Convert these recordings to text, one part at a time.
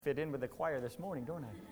Fit in with the choir this morning, don't I?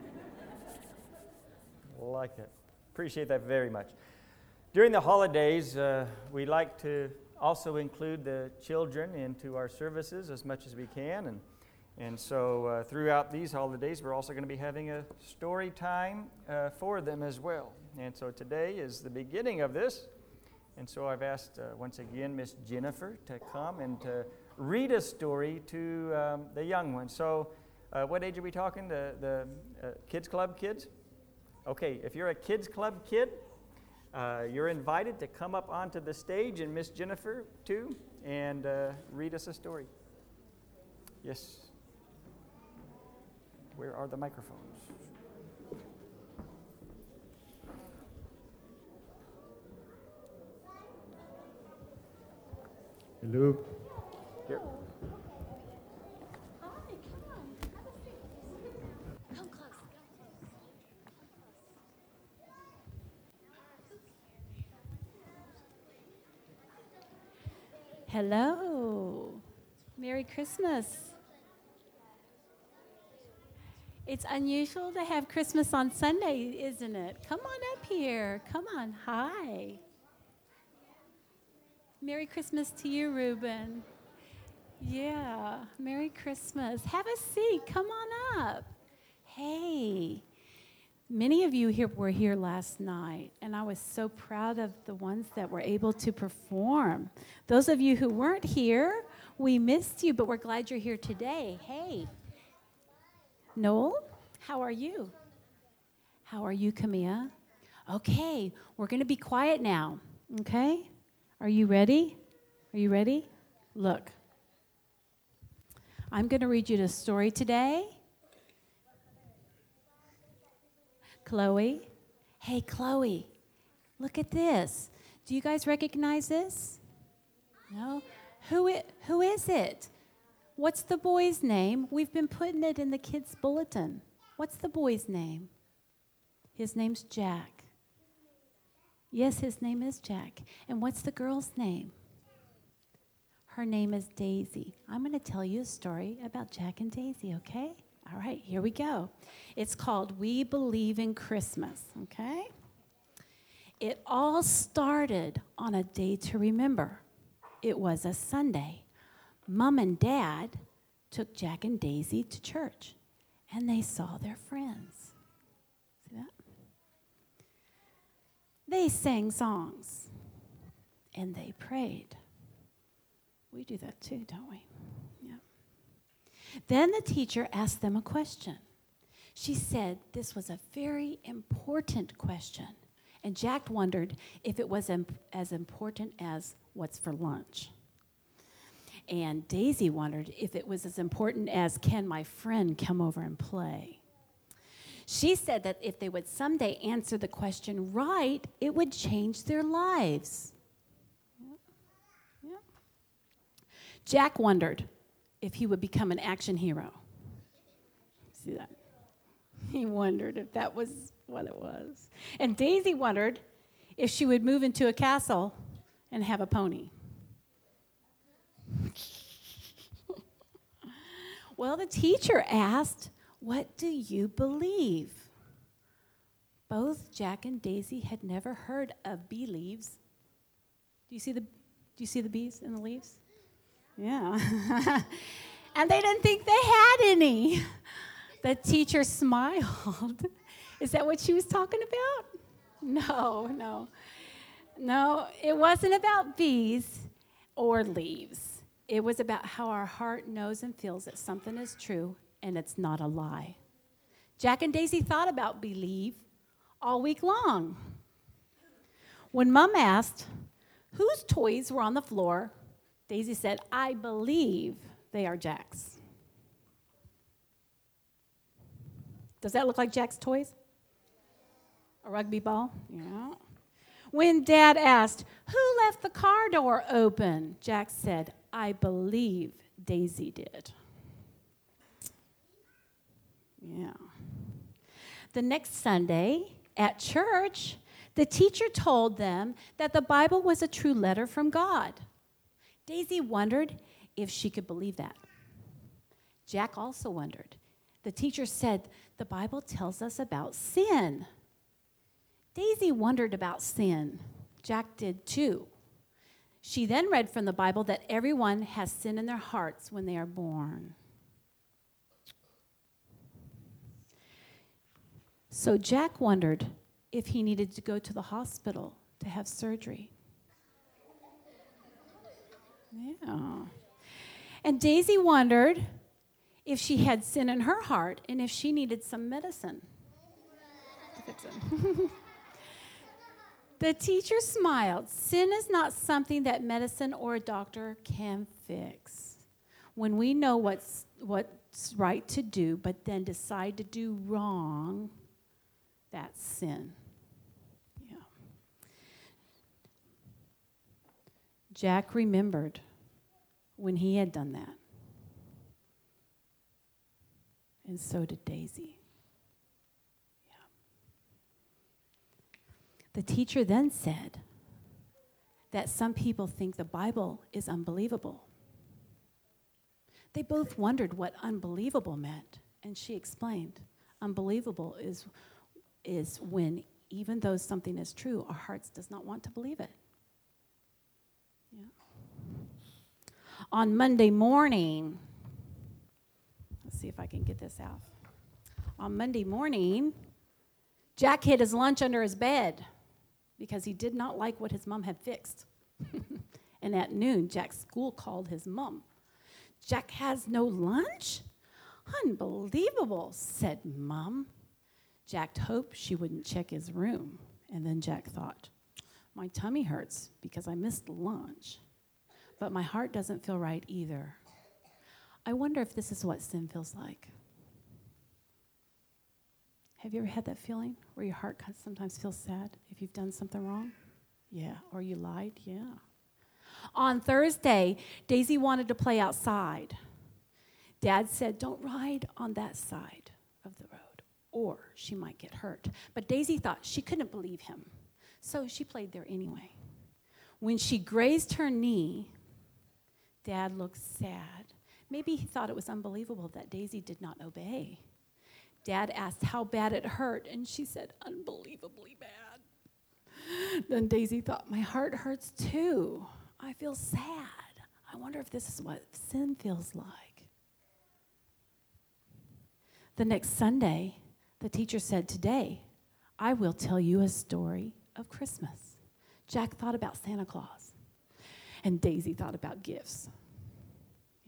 Like it. Appreciate that very much. During the holidays, we like to also include the children into our services as much as we can. And so throughout these holidays, we're also going to be having a story time for them as well. And so today is the beginning of this. And so I've asked, once again, Miss Jennifer to come and to read a story to the young ones. So what age are we talking? The Kids Club kids? Okay, if you're a Kids Club kid, you're invited to come up onto the stage, and Miss Jennifer, too, and read us a story. Yes. Where are the microphones? Hello. Here. Hi, come on. Have a seat. Come close. Hello. Merry Christmas. It's unusual to have Christmas on Sunday, isn't it? Come on up here. Come on. Hi. Merry Christmas to you, Reuben. Yeah, Merry Christmas. Have a seat. Come on up. Hey, many of you were here last night, and I was so proud of the ones that were able to perform. Those of you who weren't here, we missed you, but we're glad you're here today. Hey, Noel, how are you? How are you, Camilla? Okay, we're going to be quiet now, okay? Are you ready? Are you ready? Look. I'm going to read you the story today. Chloe. Hey, Chloe, look at this. Do you guys recognize this? No? Who is it? What's the boy's name? We've been putting it in the kids' bulletin. What's the boy's name? His name's Jack. Yes, his name is Jack. And what's the girl's name? Her name is Daisy. I'm going to tell you a story about Jack and Daisy, okay? All right, here we go. It's called We Believe in Christmas, okay? It all started on a day to remember. It was a Sunday. Mom and Dad took Jack and Daisy to church, and they saw their friends. See that? They sang songs, and they prayed. We do that too, don't we? Yeah. Then the teacher asked them a question. She said this was a very important question, and Jack wondered if it was as important as what's for lunch. And Daisy wondered if it was as important as can my friend come over and play. She said that if they would someday answer the question right, it would change their lives. Jack wondered if he would become an action hero. See that? He wondered if that was what it was. And Daisy wondered if she would move into a castle and have a pony. Well, the teacher asked, "What do you believe?" Both Jack and Daisy had never heard of bee leaves. Do you see the bees in the leaves? Yeah. And they didn't think they had any. The teacher smiled. Is that what she was talking about? No, it wasn't about bees or leaves. It was about how our heart knows and feels that something is true and it's not a lie. Jack and Daisy thought about believe all week long. When Mom asked whose toys were on the floor, Daisy said, "I believe they are Jack's." Does that look like Jack's toys? A rugby ball? Yeah. When Dad asked, "Who left the car door open?" Jack said, "I believe Daisy did." Yeah. The next Sunday at church, the teacher told them that the Bible was a true letter from God. Daisy wondered if she could believe that. Jack also wondered The teacher said, the Bible tells us about sin. Daisy wondered about sin. Jack did too. She then read from the Bible that everyone has sin in their hearts when they are born. So Jack wondered if he needed to go to the hospital to have surgery. Yeah. And Daisy wondered if she had sin in her heart and if she needed some medicine. The teacher smiled. Sin is not something that medicine or a doctor can fix. When we know what's right to do, but then decide to do wrong, that's sin. Yeah. Jack remembered when he had done that. And so did Daisy. Yeah. The teacher then said that some people think the Bible is unbelievable. They both wondered what unbelievable meant, and she explained, unbelievable is when, even though something is true, our hearts does not want to believe it. Yeah. On Monday morning, let's see if I can get this out. On Monday morning, Jack hid his lunch under his bed because he did not like what his mom had fixed. And at noon, Jack's school called his mom. Jack has no lunch? Unbelievable, said Mom. Jack hoped she wouldn't check his room. And then Jack thought, my tummy hurts because I missed lunch. But my heart doesn't feel right either. I wonder if this is what sin feels like. Have you ever had that feeling where your heart sometimes feels sad if you've done something wrong? Yeah. Or you lied? Yeah. On Thursday, Daisy wanted to play outside. Dad said, don't ride on that side of the road, or she might get hurt. But Daisy thought she couldn't believe him, so she played there anyway. When she grazed her knee, Dad looked sad. Maybe he thought it was unbelievable that Daisy did not obey. Dad asked how bad it hurt, and she said, unbelievably bad. Then Daisy thought, my heart hurts too. I feel sad. I wonder if this is what sin feels like. The next Sunday, the teacher said, today, I will tell you a story of Christmas. Jack thought about Santa Claus, and Daisy thought about gifts. Yeah.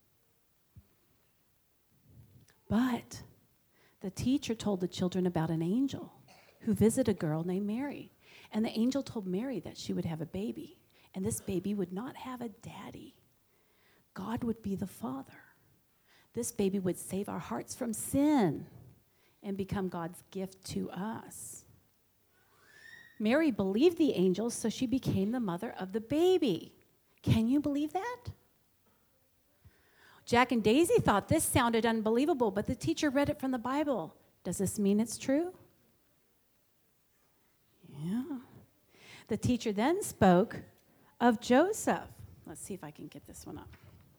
But the teacher told the children about an angel who visited a girl named Mary. And the angel told Mary that she would have a baby, and this baby would not have a daddy. God would be the father. This baby would save our hearts from sin and become God's gift to us. Mary believed the angel, so she became the mother of the baby. Can you believe that? Jack and Daisy thought this sounded unbelievable, but the teacher read it from the Bible. Does this mean it's true? Yeah. The teacher then spoke of Joseph. Let's see if I can get this one up.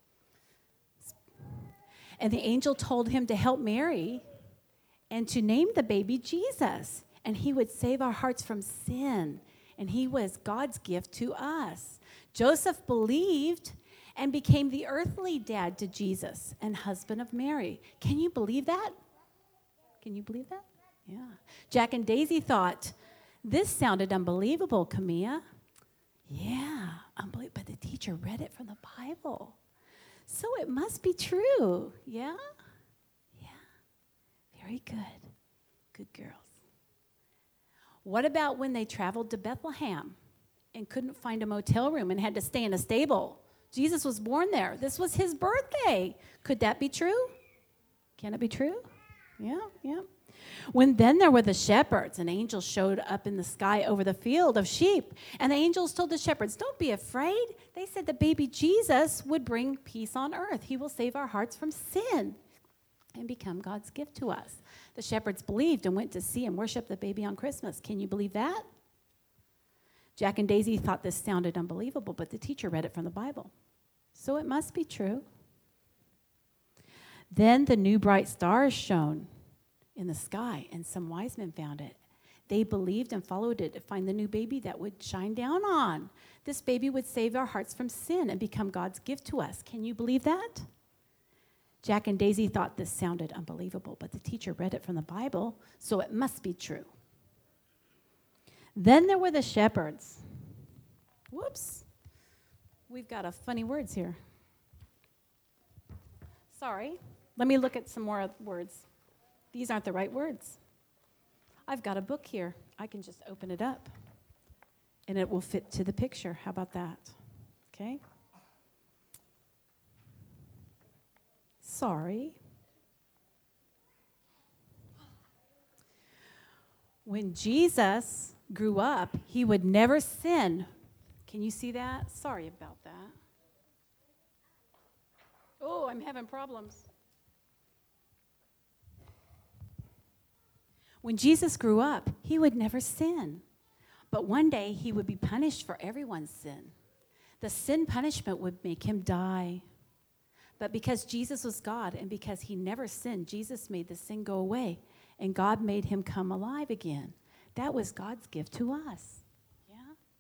And the angel told him to help Mary and to name the baby Jesus. And he would save our hearts from sin. And he was God's gift to us. Joseph believed and became the earthly dad to Jesus and husband of Mary. Can you believe that? Can you believe that? Yeah. Jack and Daisy thought, this sounded unbelievable, Camilla. Yeah, unbelievable. But the teacher read it from the Bible. So it must be true. Yeah? Yeah. Very good. Good girls. What about when they traveled to Bethlehem and couldn't find a motel room and had to stay in a stable? Jesus was born there. This was his birthday. Could that be true? Can it be true? Yeah, yeah. When then there were the shepherds, an angel showed up in the sky over the field of sheep. And the angels told the shepherds, don't be afraid. They said the baby Jesus would bring peace on earth. He will save our hearts from sin and become God's gift to us. The shepherds believed and went to see and worship the baby on Christmas. Can you believe that? Jack and Daisy thought this sounded unbelievable, but the teacher read it from the Bible. So it must be true. Then the new bright stars shone in the sky, and some wise men found it. They believed and followed it to find the new baby that would shine down on. This baby would save our hearts from sin and become God's gift to us. Can you believe that? Jack and Daisy thought this sounded unbelievable, but the teacher read it from the Bible, so it must be true. Then there were the shepherds. Whoops. We've got a funny words here. Sorry. Let me look at some more words. These aren't the right words. I've got a book here. I can just open it up, and it will fit to the picture. How about that? Okay. Sorry. When Jesus grew up, he would never sin. Can you see that? Sorry about that. Oh, I'm having problems. When Jesus grew up, he would never sin. But one day he would be punished for everyone's sin. The sin punishment would make him die. But because Jesus was God and because he never sinned, Jesus made the sin go away. And God made him come alive again. That was God's gift to us. Yeah?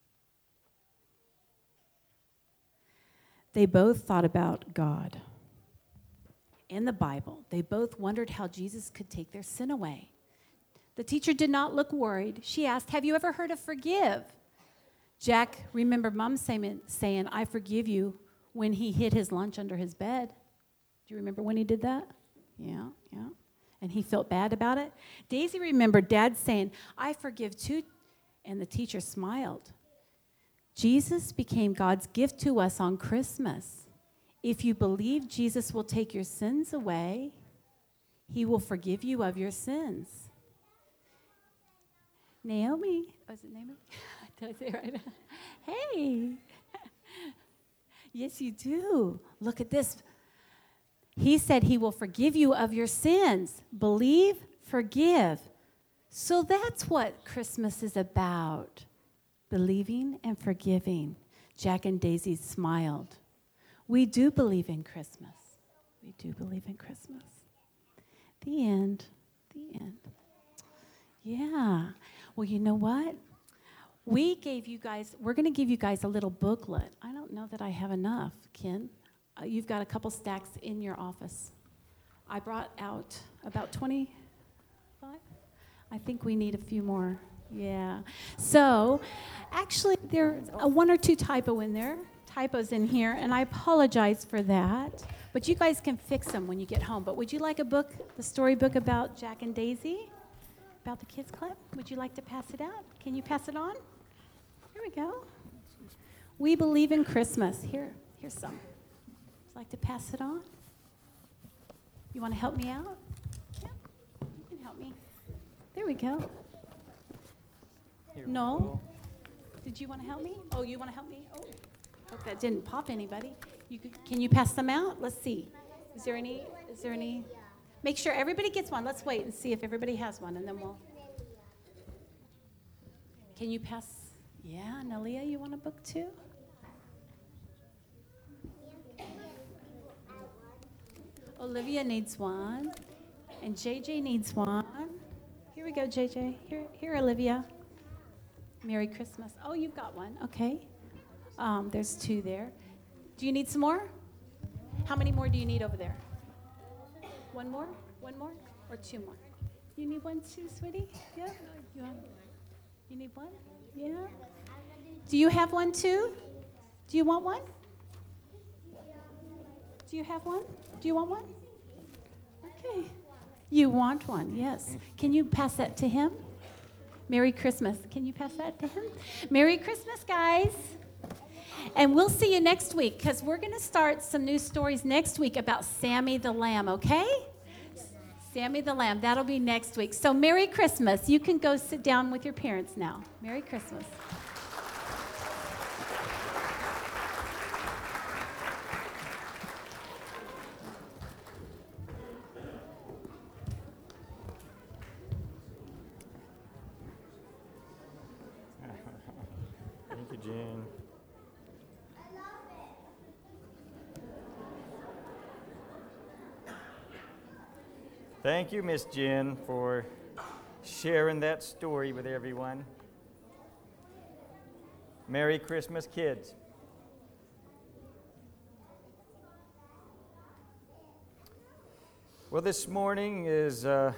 They both thought about God. In the Bible, they both wondered how Jesus could take their sin away. The teacher did not look worried. She asked, "Have you ever heard of forgive?" Jack remembered Mom saying, "I forgive you," when he hid his lunch under his bed. Do you remember when he did that? Yeah. And he felt bad about it. Daisy remembered Dad saying, "I forgive too," and the teacher smiled. Jesus became God's gift to us on Christmas. If you believe Jesus will take your sins away, he will forgive you of your sins. Naomi, is it Naomi? Did I say it right? Hey. Yes, you do. Look at this. He said he will forgive you of your sins. Believe, forgive. So that's what Christmas is about. Believing and forgiving. Jack and Daisy smiled. We do believe in Christmas. We do believe in Christmas. The end. The end. Yeah. Well, you know what? We're going to give you guys a little booklet. I don't know that I have enough, Ken. You've got a couple stacks in your office. I brought out about 25. I think we need a few more. Yeah. So, actually, there's one or two typos in here, and I apologize for that. But you guys can fix them when you get home. But would you like a book, the storybook about Jack and Daisy? About the Kids Club? Would you like to pass it out? Can you pass it on? Here we go. We believe in Christmas. Here's some. Would you like to pass it on? You want to help me out? Yeah, you can help me. There we go. No? Did you want to help me? Oh, you want to help me? Oh, hope that didn't pop anybody. Can you pass them out? Let's see. Is there any? Make sure everybody gets one. Let's wait and see if everybody has one, and then we'll. Can you pass? Yeah, Nalia, you want a book too? Olivia needs one, and JJ needs one. Here we go, JJ. Here, Olivia. Merry Christmas. Oh, you've got one. Okay. There's two there. Do you need some more? How many more do you need over there? One more, or two more? You need one too, sweetie? Yeah? You need one? Yeah? Do you have one too? Do you want one? Do you have one? Do you want one? Okay. You want one, yes. Can you pass that to him? Merry Christmas. Can you pass that to him? Merry Christmas, guys. And we'll see you next week because we're going to start some new stories next week about Sammy the Lamb, okay? Sammy the Lamb. That'll be next week. So Merry Christmas. You can go sit down with your parents now. Merry Christmas. Thank you, Jen. Thank you, Miss Jen, for sharing that story with everyone. Merry Christmas, kids. Well, this morning is going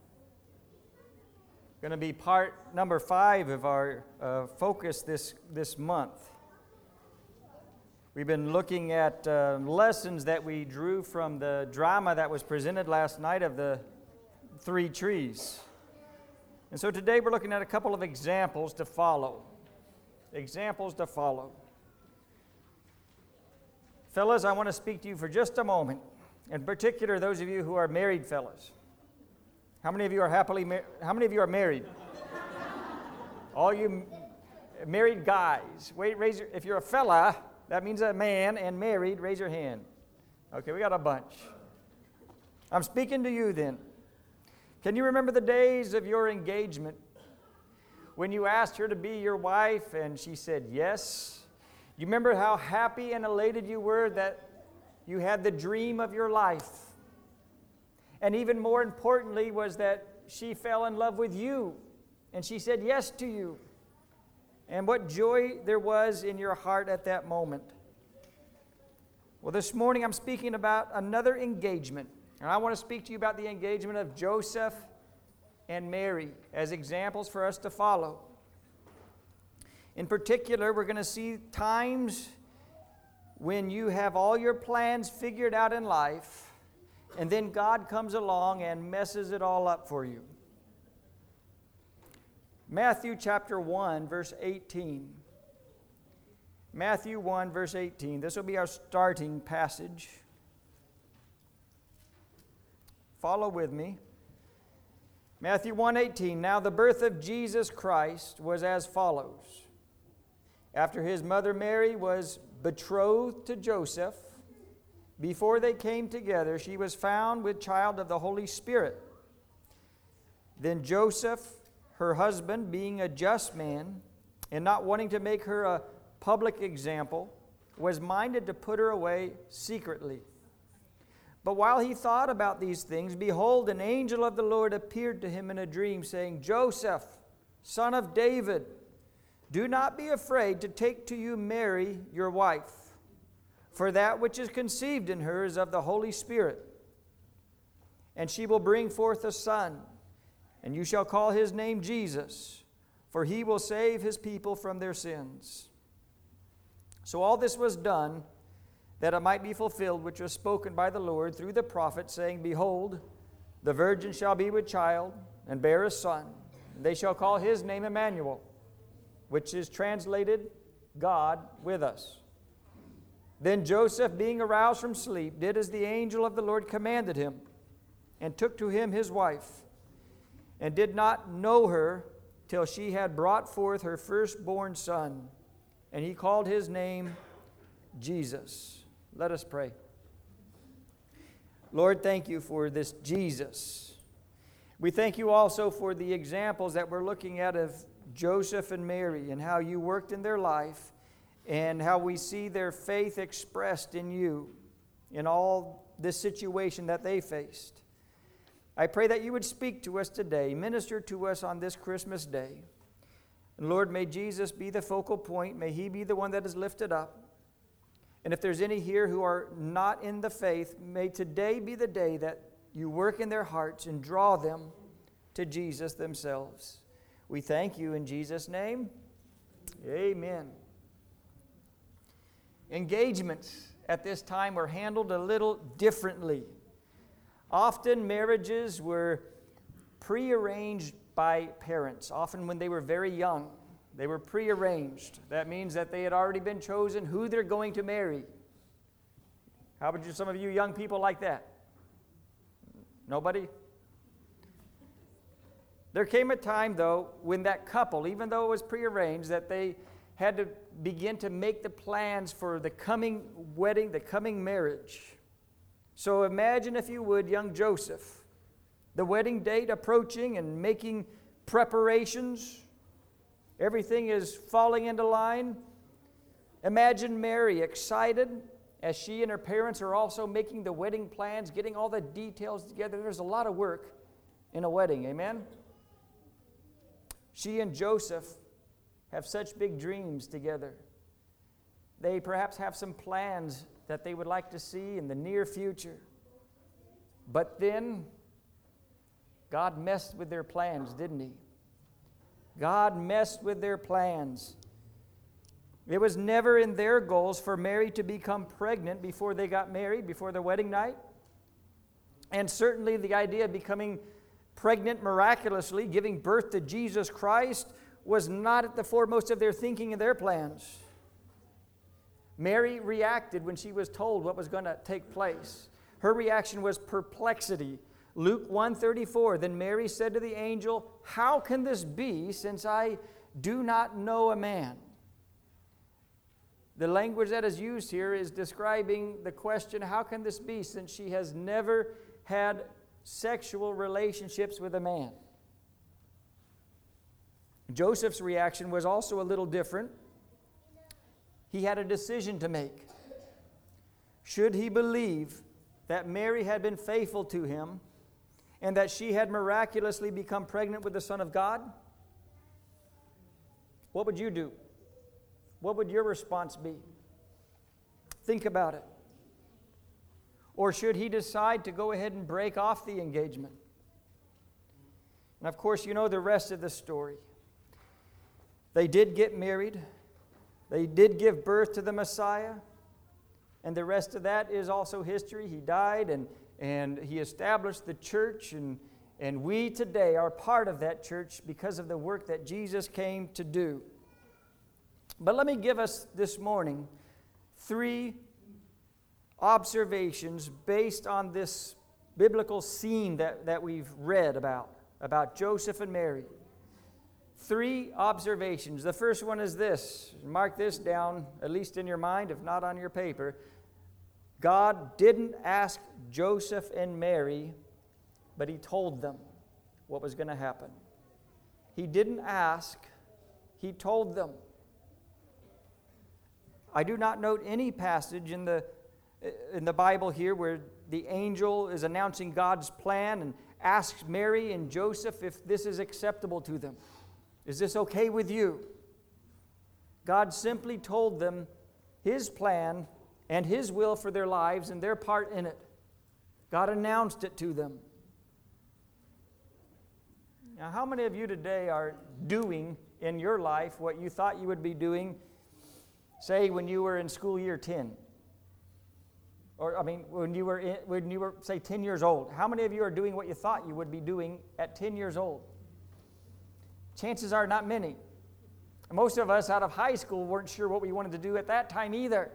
to be part number 5 of our focus this month. We've been looking at lessons that we drew from the drama that was presented last night of the 3 trees. And so today we're looking at a couple of examples to follow. Examples to follow. Fellas, I want to speak to you for just a moment. In particular, those of you who are married fellas. How many of you are how many of you are married? All you married guys. If you're a fella, that means a man, and married, raise your hand. Okay, we got a bunch. I'm speaking to you then. Can you remember the days of your engagement when you asked her to be your wife and she said yes? You remember how happy and elated you were that you had the dream of your life? And even more importantly was that she fell in love with you and she said yes to you. And what joy there was in your heart at that moment. Well, this morning I'm speaking about another engagement. And I want to speak to you about the engagement of Joseph and Mary as examples for us to follow. In particular, we're going to see times when you have all your plans figured out in life, and then God comes along and messes it all up for you. Matthew chapter 1, verse 18. Matthew 1, verse 18. This will be our starting passage. Follow with me. Matthew 1:18. Now the birth of Jesus Christ was as follows. After his mother Mary was betrothed to Joseph, before they came together, she was found with child of the Holy Spirit. Then Joseph, her husband, being a just man, and not wanting to make her a public example, was minded to put her away secretly. But while he thought about these things, behold, an angel of the Lord appeared to him in a dream, saying, Joseph, son of David, do not be afraid to take to you Mary, your wife, for that which is conceived in her is of the Holy Spirit. And she will bring forth a son, and you shall call his name Jesus, for he will save his people from their sins. So all this was done, that it might be fulfilled, which was spoken by the Lord through the prophet, saying, Behold, the virgin shall be with child, and bear a son, and they shall call his name Emmanuel, which is translated, God with us. Then Joseph, being aroused from sleep, did as the angel of the Lord commanded him, and took to him his wife, and did not know her till she had brought forth her firstborn son, and he called his name Jesus. Let us pray. Lord, thank you for this Jesus. We thank you also for the examples that we're looking at of Joseph and Mary and how you worked in their life and how we see their faith expressed in you in all this situation that they faced. I pray that you would speak to us today, minister to us on this Christmas day. And Lord, may Jesus be the focal point. May he be the one that is lifted up. And if there's any here who are not in the faith, may today be the day that you work in their hearts and draw them to Jesus themselves. We thank you in Jesus' name. Amen. Engagements at this time were handled a little differently. Often marriages were prearranged by parents, often when they were very young. They were prearranged. That means that they had already been chosen who they're going to marry. How about some of you young people like that? Nobody? There came a time, though, when that couple, even though it was prearranged, that they had to begin to make the plans for the coming wedding, the coming marriage. So imagine, if you would, young Joseph, the wedding date approaching and making preparations. Everything is falling into line. Imagine Mary excited as she and her parents are also making the wedding plans, getting all the details together. There's a lot of work in a wedding, amen? She and Joseph have such big dreams together. They perhaps have some plans that they would like to see in the near future. But then, God messed with their plans, didn't He? God messed with their plans. It was never in their goals for Mary to become pregnant before they got married, before their wedding night. And certainly the idea of becoming pregnant miraculously, giving birth to Jesus Christ, was not at the foremost of their thinking and their plans. Mary reacted when she was told what was going to take place. Her reaction was perplexity. Luke 1:34, then Mary said to the angel, "How can this be, since I do not know a man?" The language that is used here is describing the question, how can this be, since she has never had sexual relationships with a man? Joseph's reaction was also a little different. He had a decision to make. Should he believe that Mary had been faithful to him and that she had miraculously become pregnant with the Son of God? What would you do? What would your response be? Think about it. Or should he decide to go ahead and break off the engagement? And of course, you know the rest of the story. They did get married. They did give birth to the Messiah. And the rest of that is also history. He died and he established the church. And we today are part of that church because of the work that Jesus came to do. But let me give us this morning 3 observations based on this biblical scene that we've read about Joseph and Mary. 3 observations. The first one is this. Mark this down, at least in your mind, if not on your paper. God didn't ask Joseph and Mary, but He told them what was going to happen. He didn't ask, He told them. I do not note any passage in the Bible here where the angel is announcing God's plan and asks Mary and Joseph if this is acceptable to them. Is this okay with you? God simply told them His plan and His will for their lives and their part in it. God announced it to them. Now, how many of you today are doing in your life what you thought you would be doing, say, when you were in school year 10? Or, when you were, say, 10 years old. How many of you are doing what you thought you would be doing at 10 years old? Chances are not many. Most of us out of high school weren't sure what we wanted to do at that time either.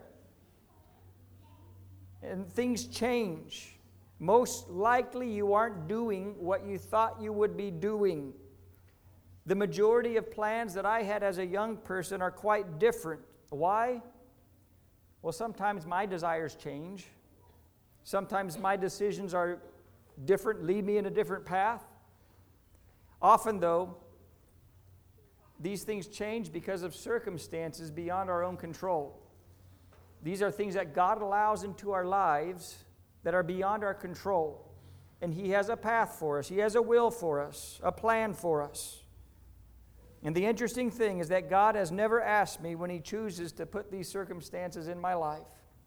And things change. Most likely you aren't doing what you thought you would be doing. The majority of plans that I had as a young person are quite different. Why? Well, sometimes my desires change. Sometimes my decisions are different, lead me in a different path. Often, though, these things change because of circumstances beyond our own control. These are things that God allows into our lives that are beyond our control. And He has a path for us. He has a will for us, a plan for us. And the interesting thing is that God has never asked me when He chooses to put these circumstances in my life.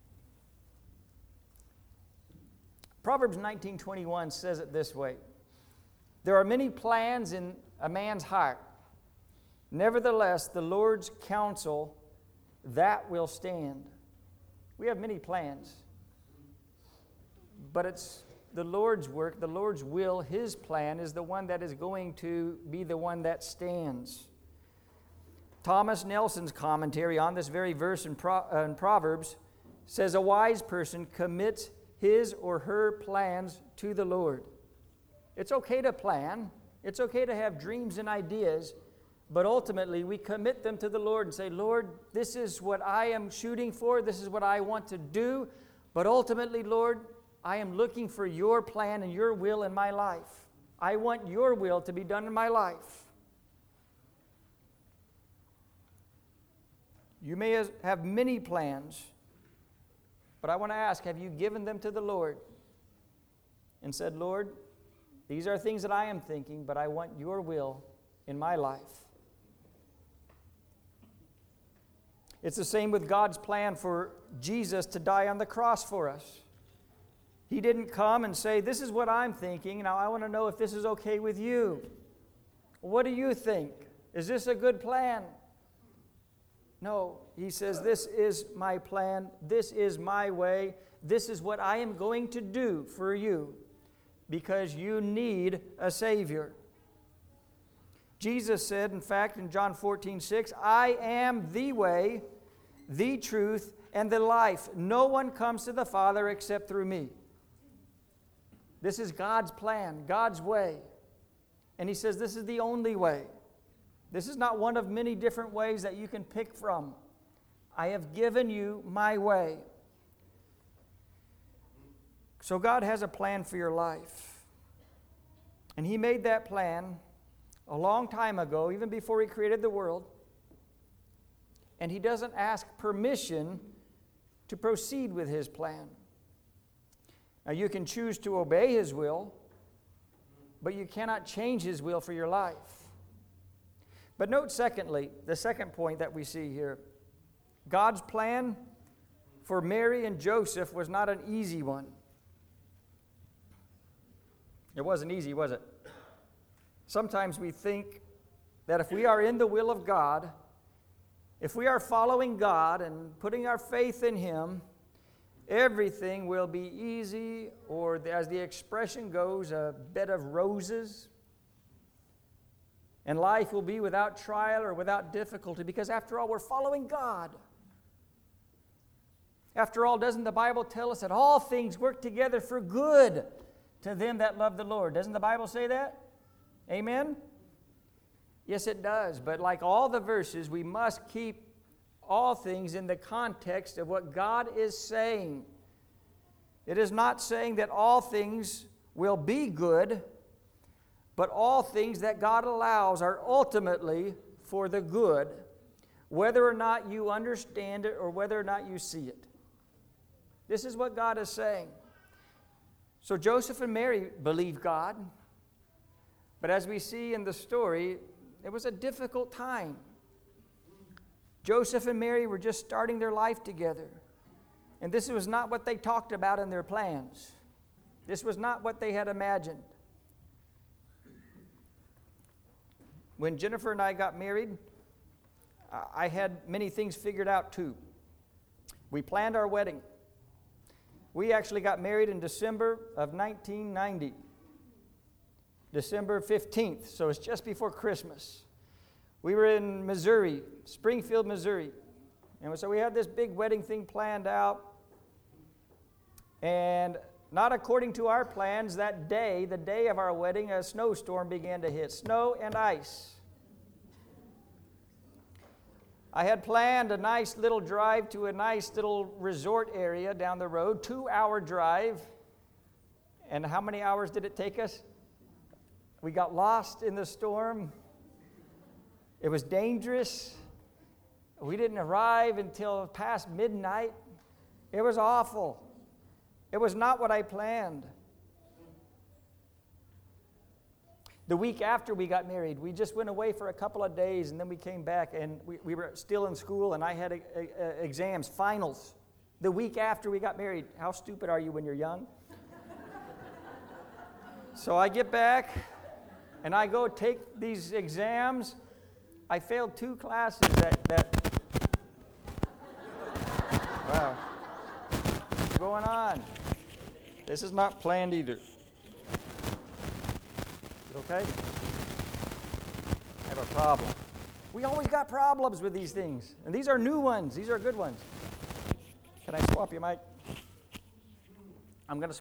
Proverbs 19:21 says it this way: there are many plans in a man's heart. Nevertheless, the Lord's counsel, that will stand. We have many plans, but it's the Lord's work, the Lord's will, His plan is the one that is going to be the one that stands. Thomas Nelson's commentary on this very verse in Proverbs says, a wise person commits his or her plans to the Lord. It's okay to plan. It's okay to have dreams and ideas, but ultimately we commit them to the Lord and say, Lord, this is what I am shooting for. This is what I want to do. But ultimately, Lord, I am looking for your plan and your will in my life. I want your will to be done in my life. You may have many plans, But I want to ask, have you given them to the Lord and said, Lord, these are things that I am thinking, but I want your will in my life? It's the same with God's plan for Jesus to die on the cross for us. He didn't come and say, this is what I'm thinking. Now I want to know if this is okay with you. What do you think? Is this a good plan? No, he says, this is my plan. This is my way. This is what I am going to do for you because you need a Savior. Jesus said, in fact, in John 14:6, I am the way, the truth, and the life. No one comes to the Father except through me. This is God's plan, God's way. And he says this is the only way. This is not one of many different ways that you can pick from. I have given you my way. So God has a plan for your life. And he made that plan a long time ago, even before he created the world. And he doesn't ask permission to proceed with his plan. Now you can choose to obey his will, but you cannot change his will for your life. But note secondly, the second point that we see here, God's plan for Mary and Joseph was not an easy one. It wasn't easy, was it? Sometimes we think that if we are in the will of God, if we are following God and putting our faith in him, everything will be easy, or as the expression goes, a bed of roses. And life will be without trial or without difficulty, because after all, we're following God. After all, doesn't the Bible tell us that all things work together for good to them that love the Lord? Doesn't the Bible say that? Amen? Yes, it does. But like all the verses, we must keep all things in the context of what God is saying. It is not saying that all things will be good, but all things that God allows are ultimately for the good, whether or not you understand it or whether or not you see it. This is what God is saying. So Joseph and Mary believed God, but as we see in the story, it was a difficult time. Joseph and Mary were just starting their life together, and this was not what they talked about in their plans. This was not what they had imagined. When Jennifer and I got married, I had many things figured out too. We planned our wedding. We actually got married in December of 1990. December 15th, so it's just before Christmas. We were in Missouri, Springfield, Missouri. And so we had this big wedding thing planned out. And not according to our plans, that day, the day of our wedding, a snowstorm began to hit. Snow and ice. I had planned a nice little drive to a nice little resort area down the road, 2-hour drive. And how many hours did it take us? We got lost in the storm. It was dangerous. We didn't arrive until past midnight. It was awful. It was not what I planned. The week after we got married, we just went away for a couple of days, and then we came back, and we were still in school, and I had exams, finals. The week after we got married. How stupid are you when you're young? So I get back, and I go take these exams. I failed 2 classes that wow. What's going on? This is not planned either. Okay? I have a problem. We always got problems with these things. And these are new ones. These are good ones. Can I swap you, Mike? I'm going to...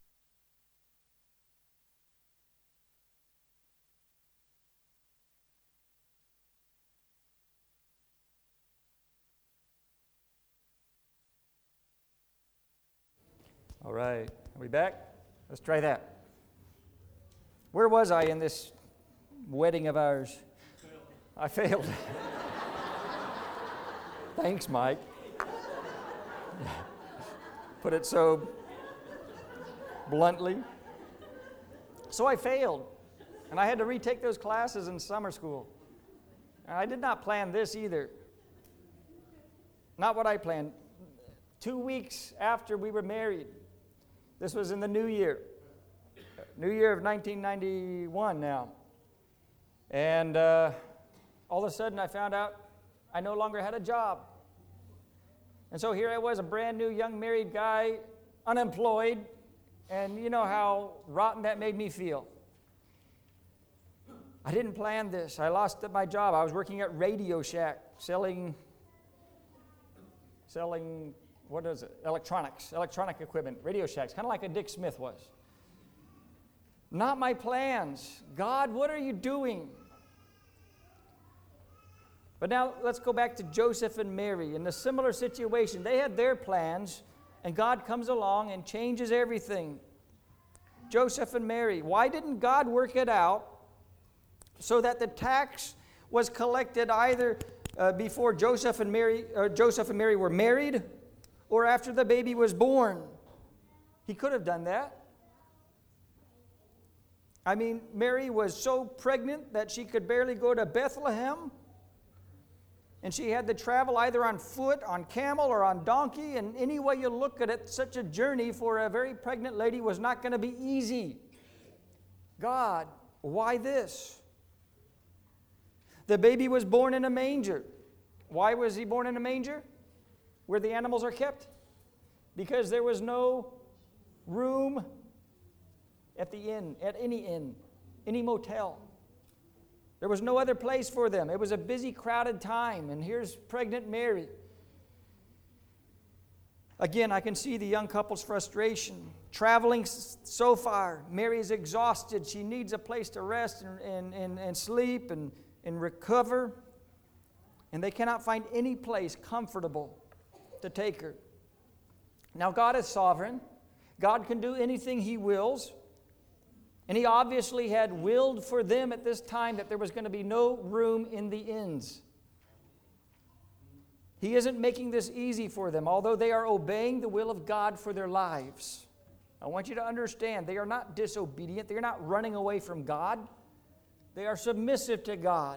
All right. Are we back? Let's try that. Where was I in this wedding of ours? I failed. Thanks, Mike. put it so bluntly. So I failed, and I had to retake those classes in summer school. And I did not plan this either. Not what I planned. 2 weeks after we were married, this was in the new year of 1991 now. And all of a sudden I found out I no longer had a job. And so here I was, a brand new young married guy, unemployed, and you know how rotten that made me feel. I didn't plan this. I lost my job. I was working at Radio Shack selling what is it? Electronic equipment, Radio Shacks, kind of like a Dick Smith was. Not my plans. God, what are you doing? But now let's go back to Joseph and Mary. In a similar situation, they had their plans, and God comes along and changes everything. Joseph and Mary, why didn't God work it out so that the tax was collected either before Joseph and Mary were married or after the baby was born? He could have done that. I mean, Mary was so pregnant that she could barely go to Bethlehem, and she had to travel either on foot, on camel, or on donkey, and any way you look at it, such a journey for a very pregnant lady was not going to be easy. God, why this? The baby was born in a manger. Why was he born in a manger? Where the animals are kept? Because there was no room at the inn, at any motel. There was no other place for them. It was a busy, crowded time, and here's pregnant Mary. Again, I can see the young couple's frustration. Traveling so far, Mary is exhausted. She needs a place to rest and sleep and recover. And they cannot find any place comfortable to take her. Now, God is sovereign. God can do anything He wills. And He obviously had willed for them at this time that there was going to be no room in the inns. He isn't making this easy for them, although they are obeying the will of God for their lives. I want you to understand, they are not disobedient. They are not running away from God. They are submissive to God.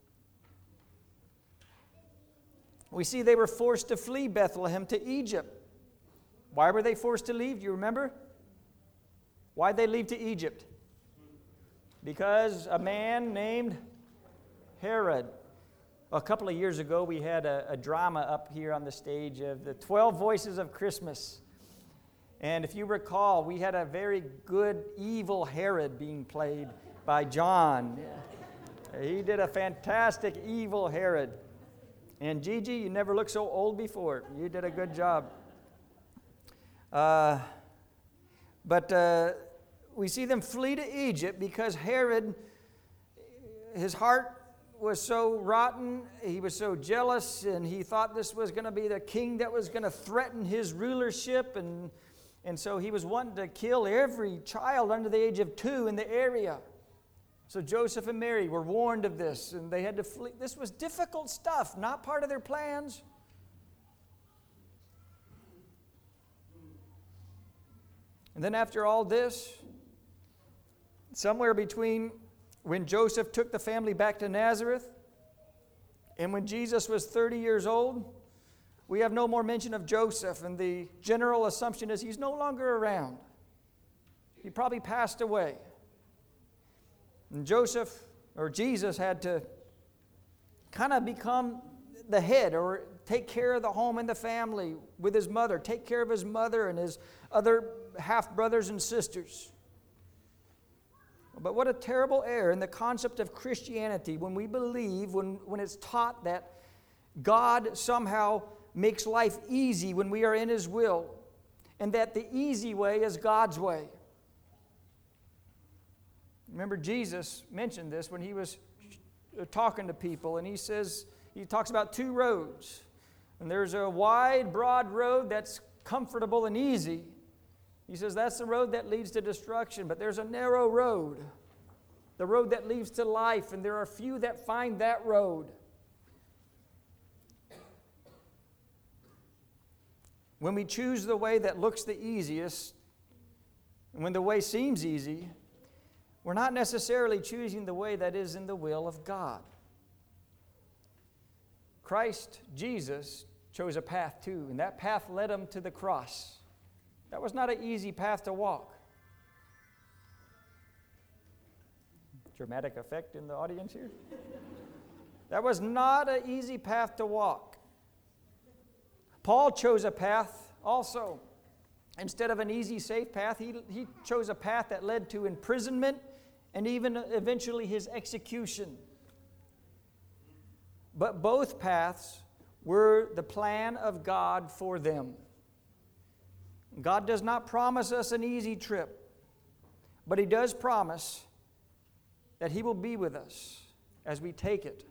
We see they were forced to flee Bethlehem to Egypt. Why were they forced to leave? Do you remember? Why did they leave to Egypt? Because a man named Herod. A couple of years ago, we had a drama up here on the stage of the 12 Voices of Christmas. And if you recall, we had a very good, evil Herod being played by John. He did a fantastic, evil Herod. And Gigi, you never looked so old before. You did a good job. But we see them flee to Egypt because Herod, his heart was so rotten, he was so jealous, and he thought this was going to be the king that was going to threaten his rulership, and so he was wanting to kill every child under the age of 2 in the area. So Joseph and Mary were warned of this, and they had to flee. This was difficult stuff, not part of their plans. And then after all this, somewhere between when Joseph took the family back to Nazareth and when Jesus was 30 years old, we have no more mention of Joseph, and the general assumption is he's no longer around. He probably passed away. And Jesus had to kind of become the head or take care of the home and the family with his mother, take care of his mother and his other half-brothers and sisters. But what a terrible error in the concept of Christianity when we believe, when it's taught that God somehow makes life easy when we are in His will, and that the easy way is God's way. Remember, Jesus mentioned this when He was talking to people, and He talks about 2 roads. And there's a wide, broad road that's comfortable and easy. He says that's the road that leads to destruction, but there's a narrow road, the road that leads to life, and there are few that find that road. when we choose the way that looks the easiest, and when the way seems easy, we're not necessarily choosing the way that is in the will of God. Christ, Jesus, chose a path too, and that path led him to the cross. That was not an easy path to walk. Dramatic effect in the audience here. That was not an easy path to walk. Paul chose a path also. Instead of an easy, safe path, he chose a path that led to imprisonment and even eventually his execution. But both paths were the plan of God for them. God does not promise us an easy trip, but He does promise that He will be with us as we take it.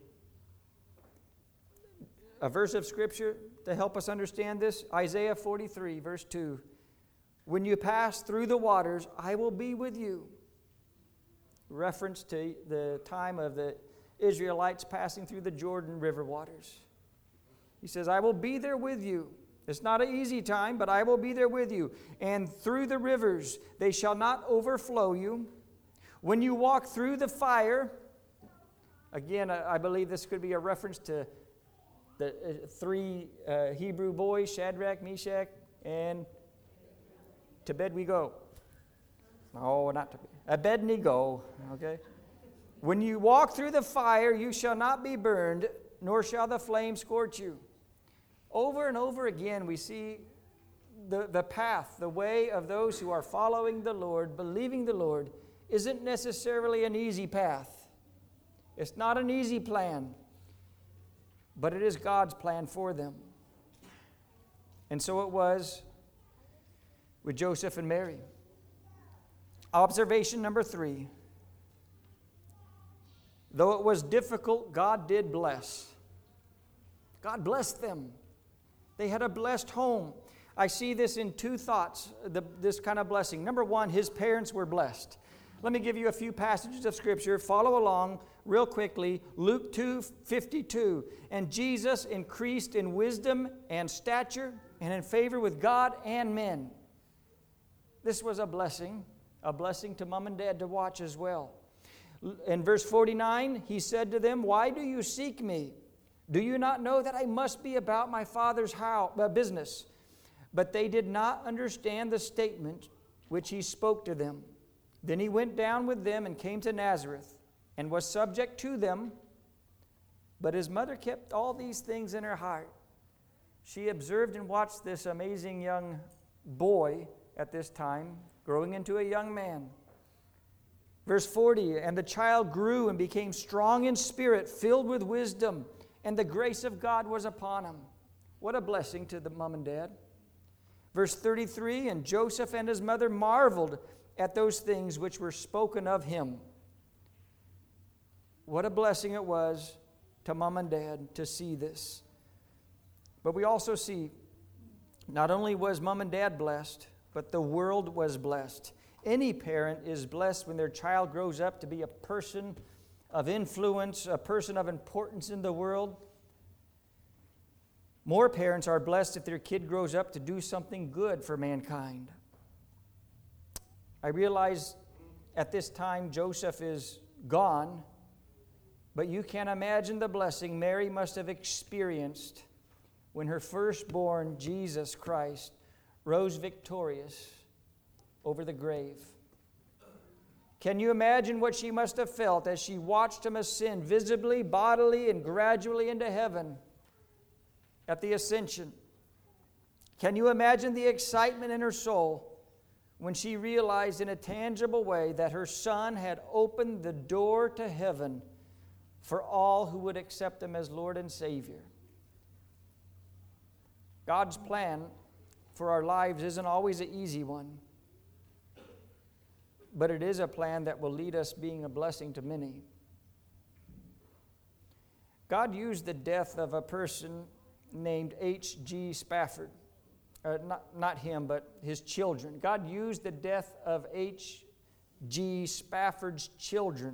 A verse of Scripture to help us understand this, Isaiah 43, verse 2. When you pass through the waters, I will be with you. Reference to the time of the Israelites passing through the Jordan River waters. He says, I will be there with you. It's not an easy time, but I will be there with you. And through the rivers, they shall not overflow you. When you walk through the fire, again, I believe this could be a reference to the three Hebrew boys, Shadrach, Meshach, and to bed we go. No, not to bed. Abednego, okay? When you walk through the fire, you shall not be burned, nor shall the flame scorch you. Over and over again, we see the path, the way of those who are following the Lord, believing the Lord, isn't necessarily an easy path. It's not an easy plan, but it is God's plan for them. And so it was with Joseph and Mary. Observation number 3. Though it was difficult, God did bless. God blessed them. They had a blessed home. I see this in two thoughts, this kind of blessing. Number one, his parents were blessed. Let me give you a few passages of Scripture. Follow along real quickly. Luke 2:52. And Jesus increased in wisdom and stature and in favor with God and men. This was a blessing to mom and dad to watch as well. In verse 49, he said to them, why do you seek me? Do you not know that I must be about my Father's business? But they did not understand the statement which he spoke to them. Then he went down with them and came to Nazareth and was subject to them. But his mother kept all these things in her heart. She observed and watched this amazing young boy at this time growing into a young man. Verse 40, and the child grew and became strong in spirit, filled with wisdom, and the grace of God was upon him. What a blessing to the mom and dad. Verse 33, and Joseph and his mother marveled at those things which were spoken of him. What a blessing it was to mom and dad to see this. But we also see, not only was mom and dad blessed, but the world was blessed. Any parent is blessed when their child grows up to be a person of influence, a person of importance in the world. More parents are blessed if their kid grows up to do something good for mankind. I realize at this time Joseph is gone, but you can imagine the blessing Mary must have experienced when her firstborn, Jesus Christ, rose victorious over the grave. Can you imagine what she must have felt as she watched him ascend visibly, bodily, and gradually into heaven at the ascension? Can you imagine the excitement in her soul when she realized in a tangible way that her son had opened the door to heaven for all who would accept him as Lord and Savior? God's plan for our lives isn't always an easy one, but it is a plan that will lead us being a blessing to many. God used the death of a person named H.G. Spafford. Not him, but his children. God used the death of H.G. Spafford's children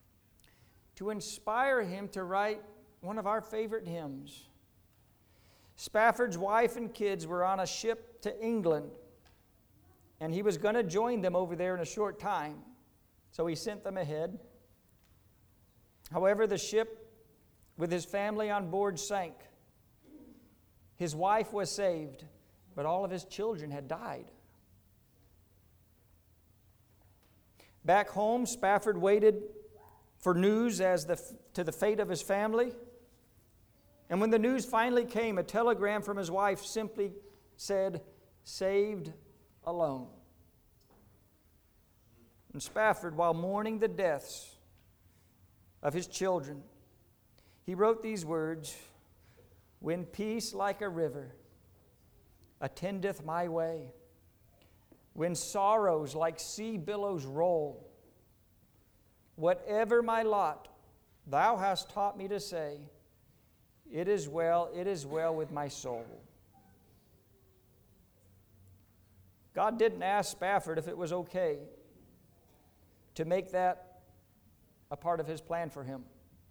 to inspire him to write one of our favorite hymns. Spafford's wife and kids were on a ship to England, and he was going to join them over there in a short time, so he sent them ahead. However, the ship with his family on board sank. His wife was saved, but all of his children had died. Back home, Spafford waited for news as to the fate of his family. And when the news finally came, a telegram from his wife simply said, "Saved alone." And Spafford, while mourning the deaths of his children, he wrote these words, "When peace like a river attendeth my way, when sorrows like sea billows roll, whatever my lot, thou hast taught me to say, it is well with my soul." God didn't ask Spafford if it was okay to make that a part of his plan for him.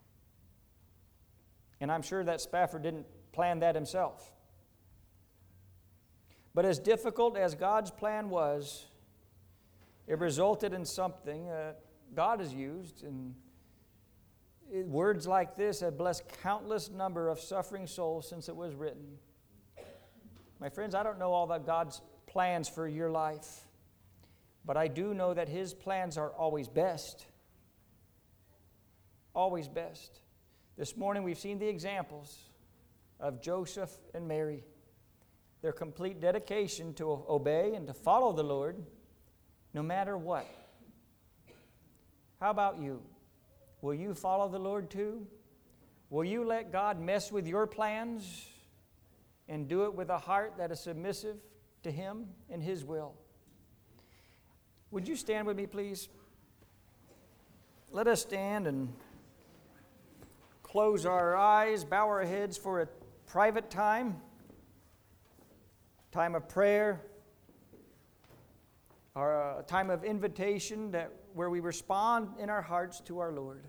And I'm sure that Spafford didn't plan that himself. But as difficult as God's plan was, it resulted in something that God has used. And words like this have blessed countless number of suffering souls since it was written. My friends, I don't know all of God's plans for your life, but I do know that His plans are always best. Always best. This morning we've seen the examples of Joseph and Mary, their complete dedication to obey and to follow the Lord no matter what. How about you? Will you follow the Lord too? Will you let God mess with your plans and do it with a heart that is submissive to Him and His will? Would you stand with me, please? Let us stand and close our eyes, bow our heads for a private time of prayer, or a time of invitation where we respond in our hearts to our Lord.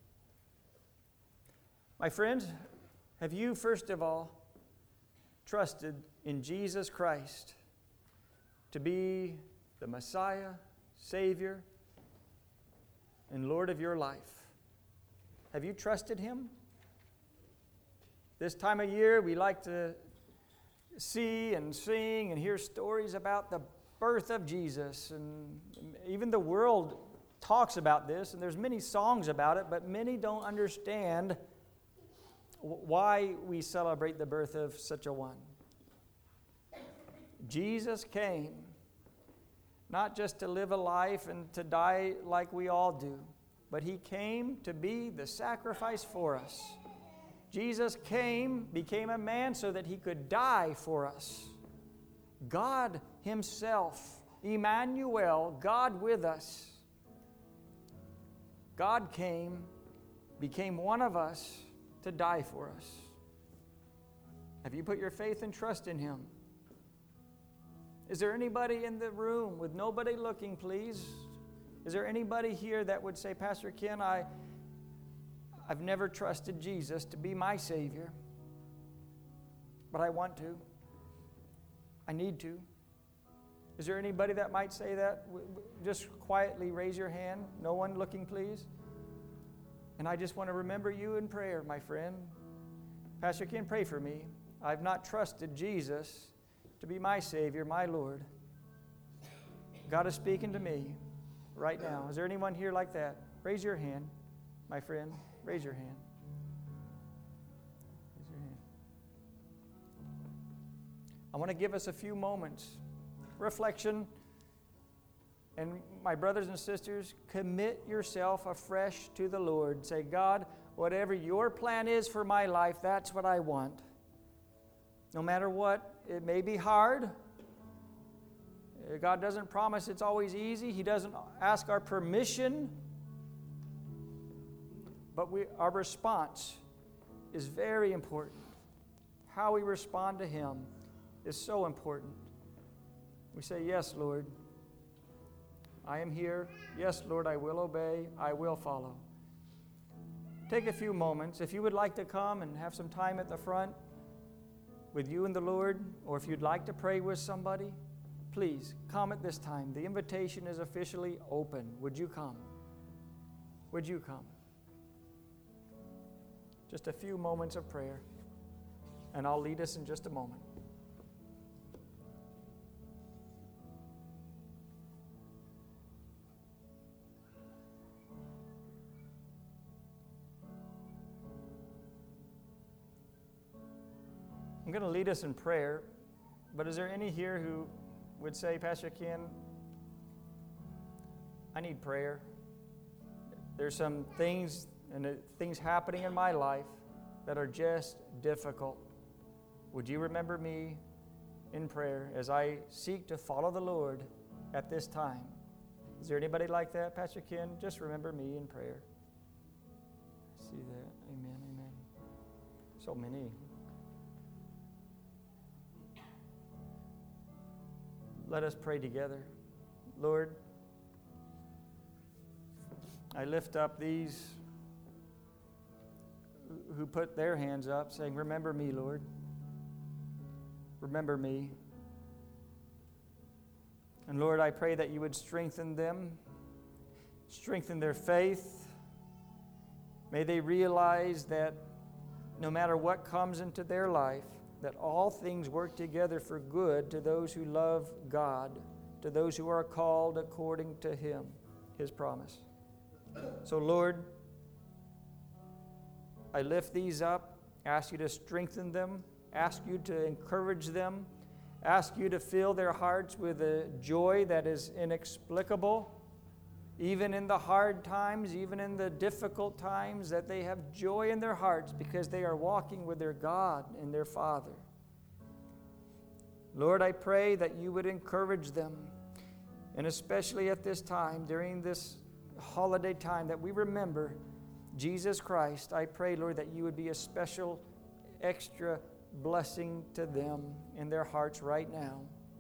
My friends, have you first of all trusted in Jesus Christ to be the Messiah, Savior, and Lord of your life? Have you trusted Him? This time of year, we like to see and sing and hear stories about the birth of Jesus, and even the world talks about this, and there's many songs about it, but many don't understand why we celebrate the birth of such a one. Jesus came not just to live a life and to die like we all do, but He came to be the sacrifice for us. Jesus came, became a man so that He could die for us. God Himself, Emmanuel, God with us. God came, became one of us to die for us. Have you put your faith and trust in Him? Is there anybody in the room with nobody looking, please? Is there anybody here that would say, "Pastor Ken, I've never trusted Jesus to be my Savior, but I want to. I need to"? Is there anybody that might say that? Just quietly raise your hand. No one looking, please. And I just want to remember you in prayer, my friend. "Pastor Ken, pray for me. I've not trusted Jesus to be my Savior, my Lord." God is speaking to me right now. Is there anyone here like that? Raise your hand, my friend. Raise your hand. Raise your hand. I want to give us a few moments. Reflection. And my brothers and sisters, commit yourself afresh to the Lord. Say, "God, whatever your plan is for my life, that's what I want." No matter what, it may be hard. God doesn't promise it's always easy. He doesn't ask our permission. But our response is very important. How we respond to Him is so important. We say, "Yes, Lord, I am here. Yes, Lord, I will obey. I will follow." Take a few moments. If you would like to come and have some time at the front, with you and the Lord, or if you'd like to pray with somebody, please come at this time. The invitation is officially open. Would you come? Would you come? Just a few moments of prayer, and I'll lead us in just a moment. I'm going to lead us in prayer, but is there any here who would say, Pastor Ken, I need prayer. There's some things happening in my life that are just difficult. Would you remember me in prayer as I seek to follow the Lord at this time? Is there anybody like that, Pastor Ken? Just remember me in prayer. I see that. Amen, amen. So many. Let us pray together. Lord, I lift up these who put their hands up, saying, remember me, Lord. Remember me. And Lord, I pray that you would strengthen them, strengthen their faith. May they realize that no matter what comes into their life, that all things work together for good to those who love God, to those who are called according to Him, His promise. So, Lord, I lift these up, ask you to strengthen them, ask you to encourage them, ask you to fill their hearts with a joy that is inexplicable, even in the hard times, even in the difficult times, that they have joy in their hearts because they are walking with their God and their Father. Lord, I pray that you would encourage them, and especially at this time, during this holiday time, that we remember Jesus Christ. I pray, Lord, that you would be a special, extra blessing to them in their hearts right now.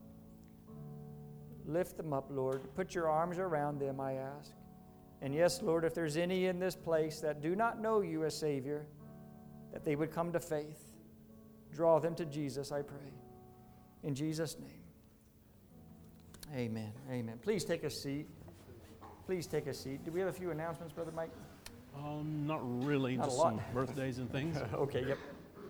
Lift them up, Lord. Put your arms around them, I ask. And yes, Lord, if there's any in this place that do not know you as Savior, that they would come to faith. Draw them to Jesus, I pray. In Jesus' name. Amen. Amen. Please take a seat. Please take a seat. Do we have a few announcements, Brother Mike? Not really. Not just a lot. some birthdays and things. Okay, yep.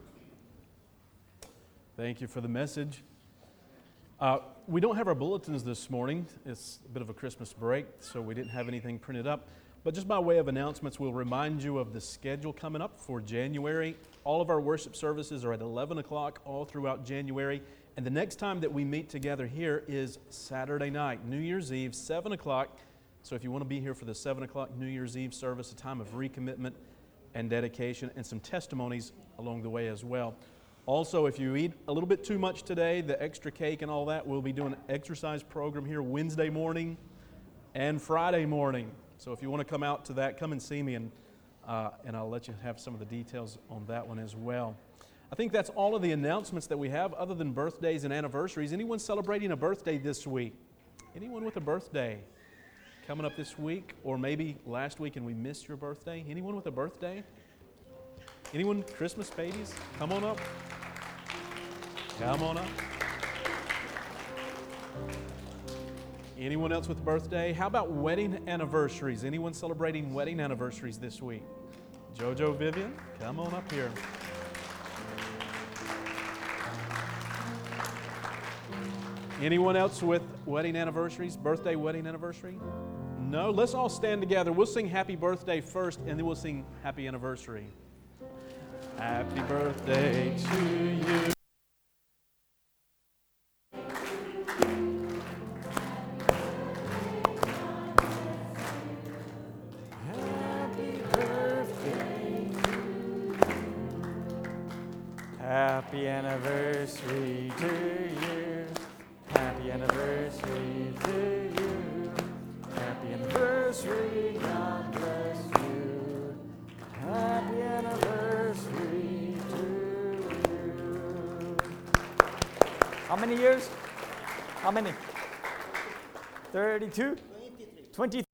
Thank you for the message. We don't have our bulletins this morning. It's a bit of a Christmas break, so we didn't have anything printed up. But just by way of announcements, we'll remind you of the schedule coming up for January. All of our worship services are at 11 o'clock all throughout January. And the next time that we meet together here is Saturday night, New Year's Eve, 7 o'clock. So if you want to be here for the 7 o'clock New Year's Eve service, a time of recommitment and dedication and some testimonies along the way as well. Also, if you eat a little bit too much today, the extra cake and all that, we'll be doing an exercise program here Wednesday morning and Friday morning. So if you want to come out to that, come and see me, and I'll let you have some of the details on that one as well. I think that's all of the announcements that we have other than birthdays and anniversaries. Anyone celebrating a birthday this week? Anyone with a birthday coming up this week, or maybe last week and we missed your birthday? Anyone with a birthday? Anyone Christmas babies? Come on up. Come on up. Anyone else with a birthday? How about wedding anniversaries? Anyone celebrating wedding anniversaries this week? Jojo, Vivian, come on up here. Anyone else with wedding anniversaries? Birthday, wedding anniversary? No? Let's all stand together. We'll sing happy birthday first, and then we'll sing happy anniversary. Happy birthday to you. Happy birthday. Happy anniversary to you. Happy anniversary to you. Happy anniversary, God bless you. Happy anniversary to you. How many years? How many? 32? 23.